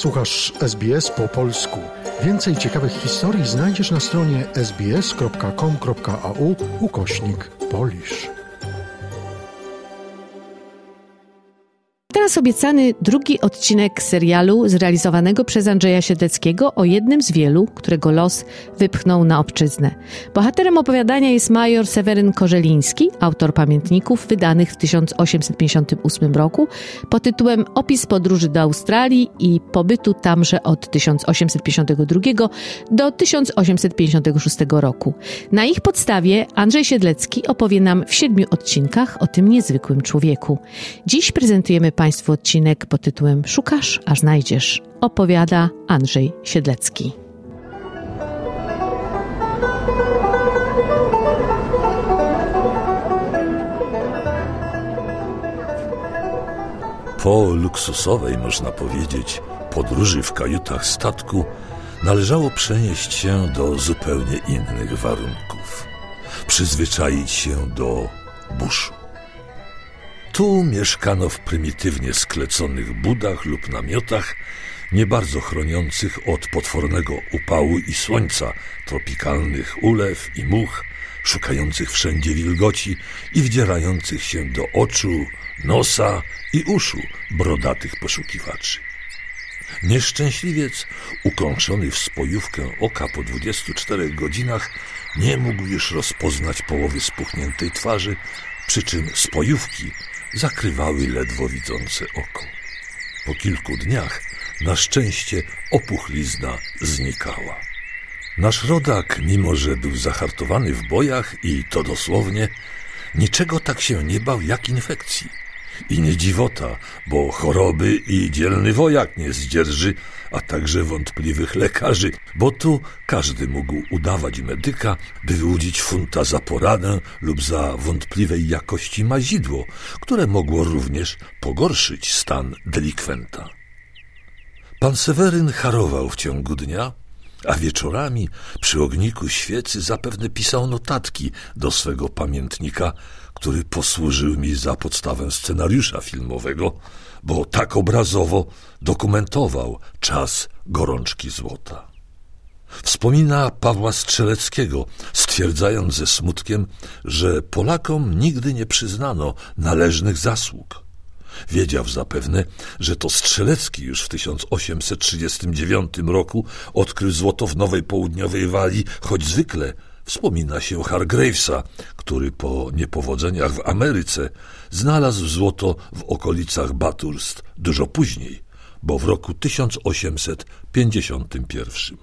Słuchasz SBS po polsku. Więcej ciekawych historii znajdziesz na stronie sbs.com.au/Polish. Teraz obiecany drugi odcinek serialu zrealizowanego przez Andrzeja Siedleckiego o jednym z wielu, którego los wypchnął na obczyznę. Bohaterem opowiadania jest major Seweryn Korzeliński, autor pamiętników wydanych w 1858 roku pod tytułem Opis podróży do Australii i pobytu tamże od 1852 do 1856 roku. Na ich podstawie Andrzej Siedlecki opowie nam w 7 odcinkach o tym niezwykłym człowieku. Dziś prezentujemy Państwu odcinek pod tytułem Szukasz, aż znajdziesz. Opowiada Andrzej Siedlecki. Po luksusowej, można powiedzieć, podróży w kajutach statku należało przenieść się do zupełnie innych warunków. Przyzwyczaić się do buszu. Tu mieszkano w prymitywnie skleconych budach lub namiotach, nie bardzo chroniących od potwornego upału i słońca, tropikalnych ulew i much, szukających wszędzie wilgoci i wdzierających się do oczu, nosa i uszu brodatych poszukiwaczy. Nieszczęśliwiec, ukąszony w spojówkę oka po 24 godzinach, nie mógł już rozpoznać połowy spuchniętej twarzy, przy czym spojówki zakrywały ledwo widzące oko. Po kilku dniach na szczęście opuchlizna znikała. Nasz rodak, mimo że był zahartowany w bojach i to dosłownie, niczego tak się nie bał jak infekcji. I nie dziwota, bo choroby i dzielny wojak nie zdzierży, a także wątpliwych lekarzy, bo tu każdy mógł udawać medyka, by wyłudzić funta za poradę lub za wątpliwej jakości mazidło, które mogło również pogorszyć stan delikwenta. Pan Seweryn harował w ciągu dnia, a wieczorami przy ogniku świecy zapewne pisał notatki do swego pamiętnika, który posłużył mi za podstawę scenariusza filmowego, bo tak obrazowo dokumentował czas gorączki złota. Wspomina Pawła Strzeleckiego, stwierdzając ze smutkiem, że Polakom nigdy nie przyznano należnych zasług. Wiedział zapewne, że to Strzelecki już w 1839 roku odkrył złoto w Nowej Południowej Walii, choć zwykle wspomina się Hargravesa, który po niepowodzeniach w Ameryce znalazł złoto w okolicach Bathurst dużo później, bo w roku 1851.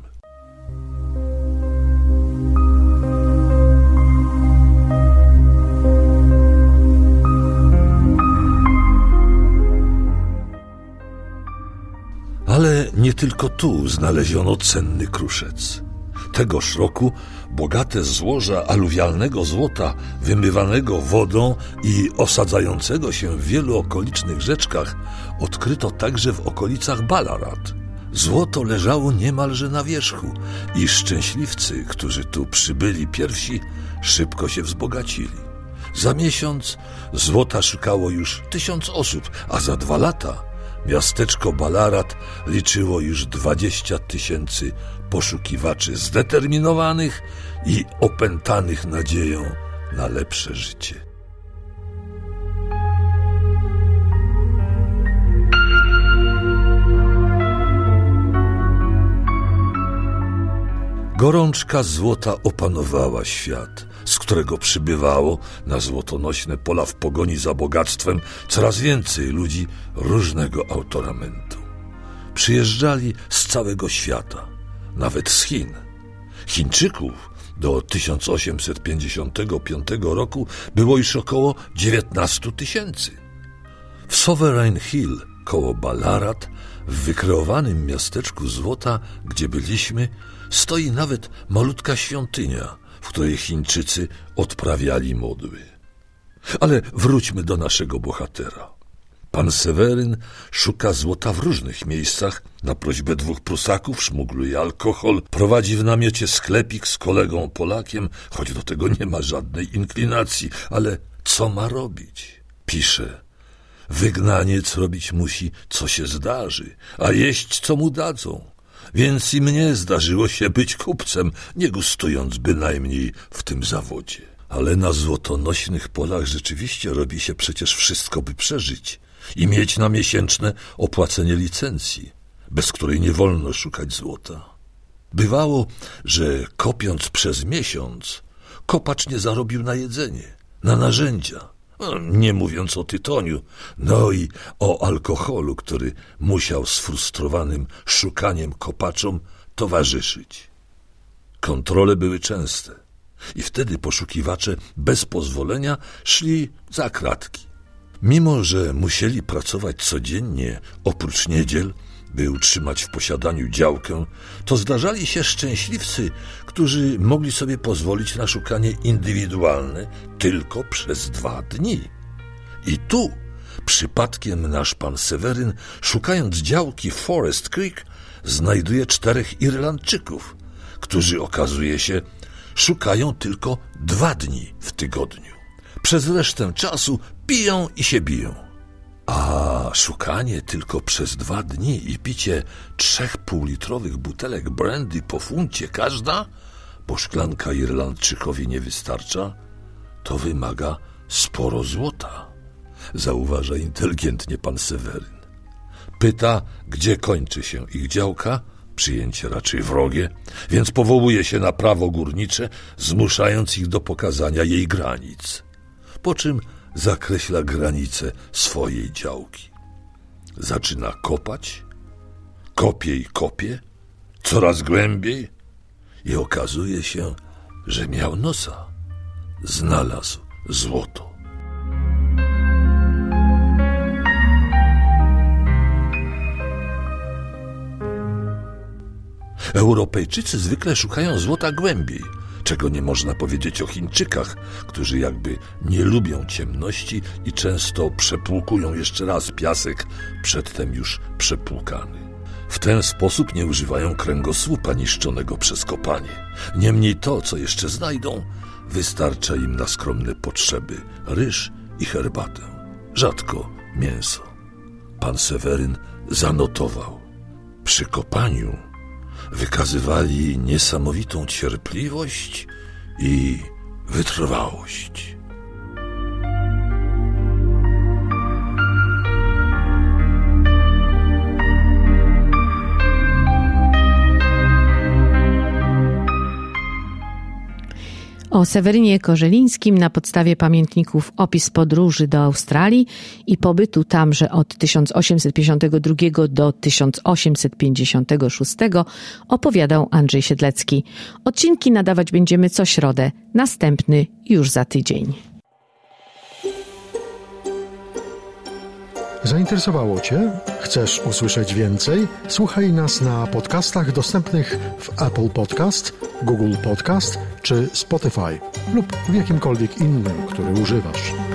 Ale nie tylko tu znaleziono cenny kruszec. Tegoż roku bogate złoża aluwialnego złota, wymywanego wodą i osadzającego się w wielu okolicznych rzeczkach, odkryto także w okolicach Ballarat. Złoto leżało niemalże na wierzchu i szczęśliwcy, którzy tu przybyli pierwsi, szybko się wzbogacili. Za miesiąc złota szukało już 1000 osób, a za 2 lata miasteczko Ballarat liczyło już 20 000 poszukiwaczy zdeterminowanych i opętanych nadzieją na lepsze życie. Gorączka złota opanowała świat, z którego przybywało na złotonośne pola w pogoni za bogactwem coraz więcej ludzi różnego autoramentu. Przyjeżdżali z całego świata, nawet z Chin. Chińczyków do 1855 roku było już około 19 000. W Sovereign Hill koło Ballarat, w wykreowanym miasteczku złota, gdzie byliśmy, stoi nawet malutka świątynia, w której Chińczycy odprawiali modły. Ale wróćmy do naszego bohatera. Pan Seweryn szuka złota w różnych miejscach. Na prośbę 2 Prusaków szmugluje alkohol, prowadzi w namiocie sklepik z kolegą Polakiem, choć do tego nie ma żadnej inklinacji. Ale co ma robić? Pisze, Wygnaniec robić musi, co się zdarzy, a jeść, co mu dadzą. Więc i mnie zdarzyło się być kupcem, nie gustując bynajmniej w tym zawodzie. Ale na złotonośnych polach rzeczywiście robi się przecież wszystko, by przeżyć i mieć na miesięczne opłacenie licencji, bez której nie wolno szukać złota. Bywało, że kopiąc przez miesiąc, kopacz nie zarobił na jedzenie, na narzędzia, nie mówiąc o tytoniu, no i o alkoholu, który musiał sfrustrowanym szukaniem kopaczom towarzyszyć. Kontrole były częste i wtedy poszukiwacze bez pozwolenia szli za kratki. Mimo że musieli pracować codziennie, oprócz niedziel, by utrzymać w posiadaniu działkę, to zdarzali się szczęśliwcy, którzy mogli sobie pozwolić na szukanie indywidualne tylko przez 2 dni. I tu przypadkiem nasz pan Seweryn, szukając działki Forest Creek, znajduje 4 Irlandczyków, którzy, okazuje się, szukają tylko 2 dni w tygodniu. Przez resztę czasu piją i się biją. A szukanie tylko przez 2 dni i picie 3 półlitrowych butelek brandy po funcie każda, bo szklanka Irlandczykowi nie wystarcza, to wymaga sporo złota, zauważa inteligentnie pan Seweryn. Pyta, gdzie kończy się ich działka, przyjęcie raczej wrogie, więc powołuje się na prawo górnicze, zmuszając ich do pokazania jej granic, po czym zakreśla granice swojej działki. Zaczyna kopać, kopie i kopie, coraz głębiej i okazuje się, że miał nosa. Znalazł złoto. Europejczycy zwykle szukają złota głębiej, czego nie można powiedzieć o Chińczykach, którzy jakby nie lubią ciemności i często przepłukują jeszcze raz piasek, przedtem już przepłukany. W ten sposób nie używają kręgosłupa niszczonego przez kopanie. Niemniej to, co jeszcze znajdą, wystarcza im na skromne potrzeby: ryż i herbatę, rzadko mięso. Pan Seweryn zanotował. Przy kopaniu wykazywali niesamowitą cierpliwość i wytrwałość. O Sewerynie Korzelińskim na podstawie pamiętników opis podróży do Australii i pobytu tamże od 1852 do 1856 opowiadał Andrzej Siedlecki. Odcinki nadawać będziemy co środę, następny już za tydzień. Zainteresowało Cię? Chcesz usłyszeć więcej? Słuchaj nas na podcastach dostępnych w Apple Podcast, Google Podcast czy Spotify lub w jakimkolwiek innym, który używasz.